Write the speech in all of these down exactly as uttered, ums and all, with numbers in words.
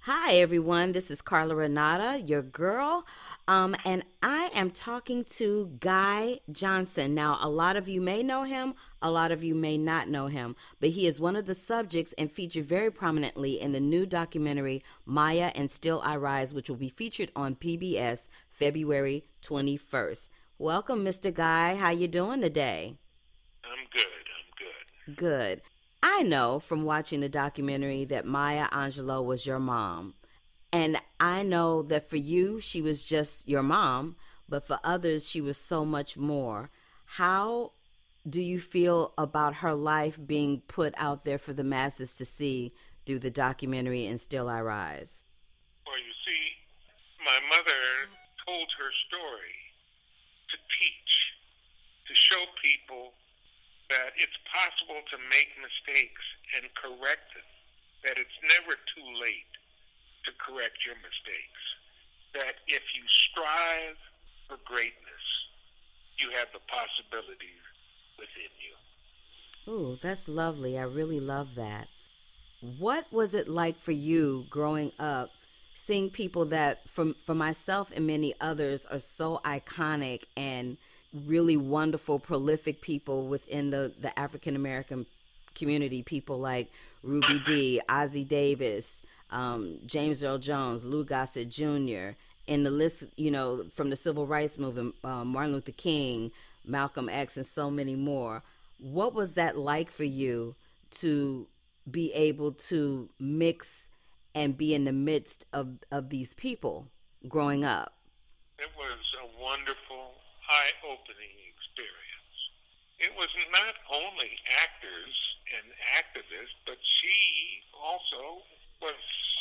Hi, everyone. This is Carla Renata, your girl. Um, and I am talking to Guy Johnson. Now, a lot of you may know him, a lot of you may not know him, but he is one of the subjects and featured very prominently in the new documentary Maya and Still I Rise, which will be featured on P B S February twenty-first. Welcome, mister Guy. How you doing today? I'm good. I'm good. Good. I know from watching the documentary that Maya Angelou was your mom. And I know that for you, she was just your mom, but for others, she was so much more. How do you feel about her life being put out there for the masses to see through the documentary And Still I Rise? Well, you see, my mother told her story to teach, to show people that it's possible to make mistakes and correct them, that it's never too late to correct your mistakes, that if you strive for greatness, you have the possibilities within you. Ooh, that's lovely. I really love that. What was it like for you growing up, seeing people that, from for myself and many others, are so iconic and really wonderful, prolific people within the the African American community? People like Ruby Dee, Ozzie Davis, um, James Earl Jones, Lou Gossett Junior, and the list, you know, from the civil rights movement, uh, Martin Luther King, Malcolm X, and so many more. What was that like for you to be able to mix and be in the midst of, of these people growing up? It was a wonderful, eye-opening experience. It was not only actors and activists, but she also was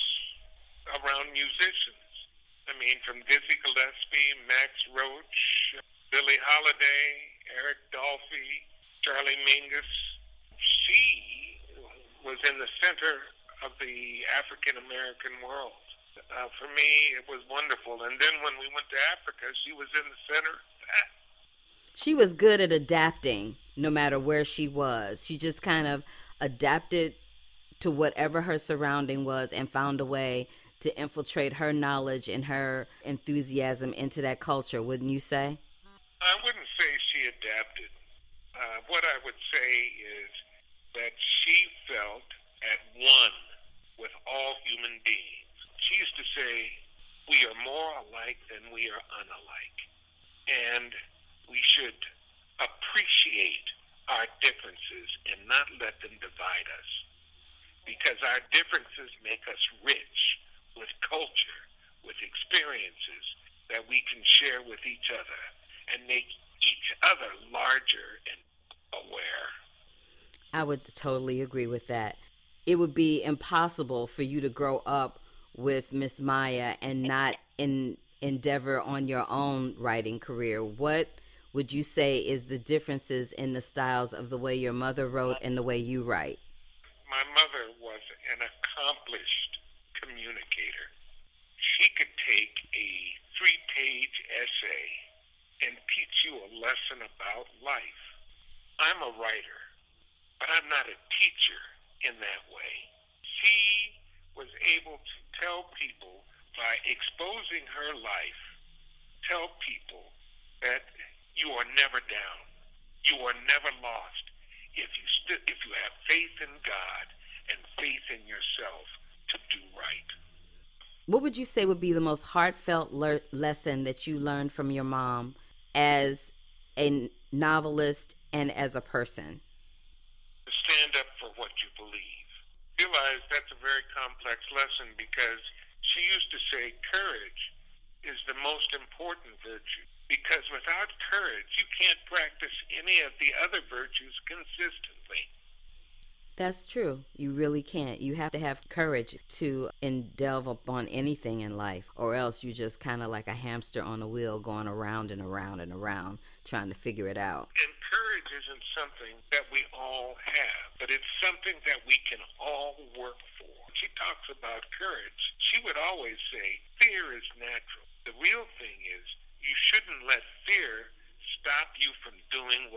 around musicians. I mean, from Dizzy Gillespie, Max Roach, Billie Holiday, Eric Dolphy, Charlie Mingus. She was in the center of the African American world. Uh, for me, it was wonderful. And then when we went to Africa, she was in the center. She was good at adapting no matter where she was. She just kind of adapted to whatever her surrounding was and found a way to infiltrate her knowledge and her enthusiasm into that culture, wouldn't you say? I wouldn't say she adapted. Uh, what I would say is that she felt at one with all human beings. She used to say, we are more alike than we are unalike. And we should appreciate our differences and not let them divide us. Because our differences make us rich with culture, with experiences that we can share with each other and make each other larger and aware. I would totally agree with that. It would be impossible for you to grow up with Miss Maya and not in, endeavor on your own writing career. What would you say is the differences in the styles of the way your mother wrote and the way you write? My mother was an accomplished communicator. She could take a three page essay and teach you a lesson about life. I'm a writer, but I'm not a teacher in that way. She was able to tell people by exposing her life, tell people that you are never down. You are never lost if you st- if you have faith in God and faith in yourself to do right. What would you say would be the most heartfelt le- lesson that you learned from your mom as a novelist and as a person? To stand up for what you believe. Realize that's a very complex lesson because she used to say courage is the most important virtue. Because without courage, you can't practice any of the other virtues consistently. That's true. You really can't. You have to have courage to delve upon anything in life, or else you're just kind of like a hamster on a wheel going around and around and around trying to figure it out. And courage isn't something that we all have, but it's something that we can all work for. She talks about courage. She would always say, fear is natural. The real thing is, you shouldn't let fear stop you from doing what you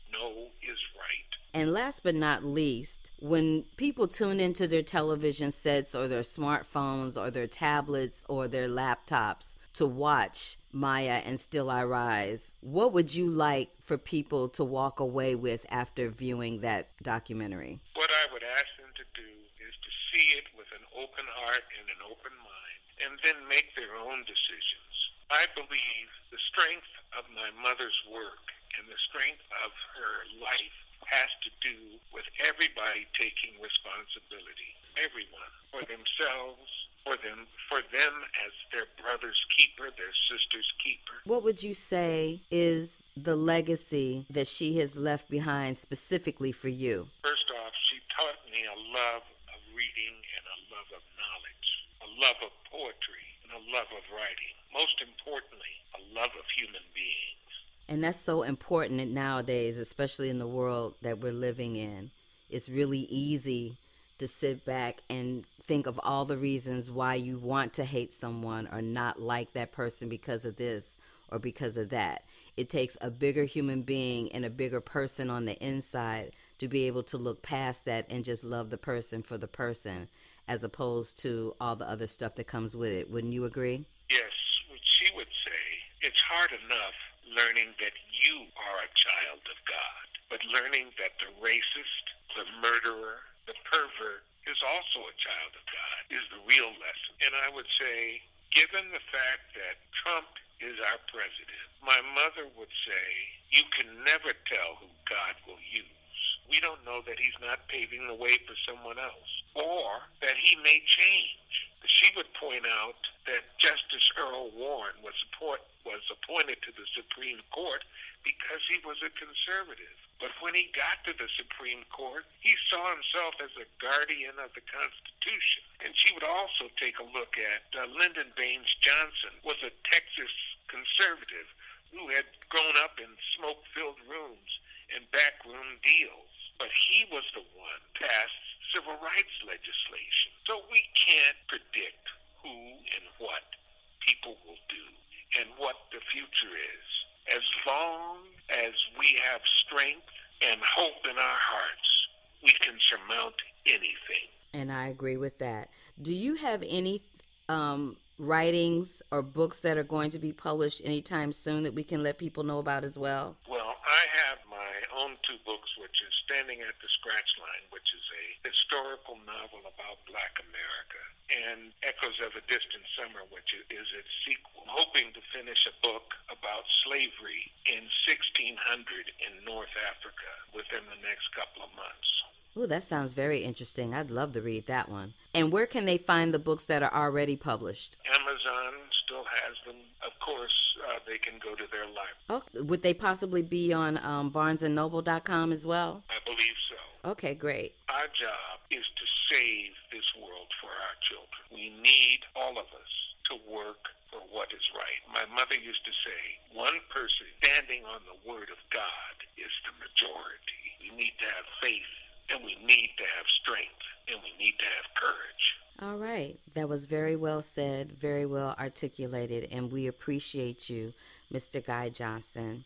know is right. And last but not least, when people tune into their television sets or their smartphones or their tablets or their laptops to watch Maya and Still I Rise, what would you like for people to walk away with after viewing that documentary? What I would ask them to do is to see it with an open heart and an open mind, and then make their own decisions. I believe the strength of my mother's work and the strength of her life has to do with everybody taking responsibility, everyone, for themselves, for them, for them as their brother's keeper, their sister's keeper. What would you say is the legacy that she has left behind specifically for you? First off, she taught me a love of reading and a love of knowledge, a love of poetry and a love of writing. Most importantly, a love of human beings. And that's so important nowadays, especially in the world that we're living in. It's really easy to sit back and think of all the reasons why you want to hate someone or not like that person because of this or because of that. It takes a bigger human being and a bigger person on the inside to be able to look past that and just love the person for the person, as opposed to all the other stuff that comes with it. Wouldn't you agree? Yes, what she would say, it's hard enough learning that you are a child of God, but learning that the racist, the murderer, the pervert is also a child of God is the real lesson. And I would say, given the fact that Trump is our president, my mother would say, you can never tell who God will use. We don't know that he's not paving the way for someone else, or that he may change. She would point out that Justice Earl Warren was, support, was appointed to the Supreme Court because he was a conservative. But when he got to the Supreme Court, he saw himself as a guardian of the Constitution. And she would also take a look at uh, Lyndon Baines Johnson, was a Texas conservative who had grown up in smoke-filled rooms and backroom deals. But he was the one who passed civil rights legislation. So we can't predict who and what people will do and what the future is. As long as we have strength and hope in our hearts, we can surmount anything. And I agree with that. Do you have any um, writings or books that are going to be published anytime soon that we can let people know about as well? Well, I have my own two books, which is Standing at the Scratch Line, which is a historical novel about Black America, and Echoes of a Distant Summer, which is its sequel. I'm hoping to finish a book about slavery in sixteen hundred in North Africa within the next couple of months. Oh, that sounds very interesting. I'd love to read that one. And where can they find the books that are already published? Amazon still has them. Of course, uh, they can go to their library. Oh, would they possibly be on um, barnes and noble dot com as well? I believe so. Okay, great. Our job is to save this world for our children. We need all of us to work for what is right. My mother used to say, one person standing on the word of God is the majority. We need to have faith, and we need to have strength, and we need to have courage. All right. That was very well said, very well articulated, and we appreciate you, Mister Guy Johnson,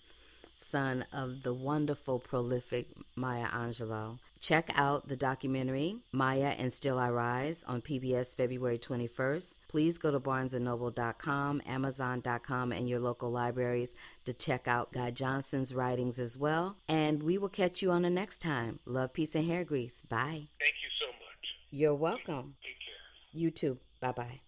son of the wonderful, prolific Maya Angelou. Check out the documentary, Maya and Still I Rise, on P B S February twenty-first. Please go to barnes and noble dot com, amazon dot com, and your local libraries to check out Guy Johnson's writings as well. And we will catch you on the next time. Love, peace, and hair grease. Bye. Thank you so much. You're welcome. Take care. You too. Bye-bye.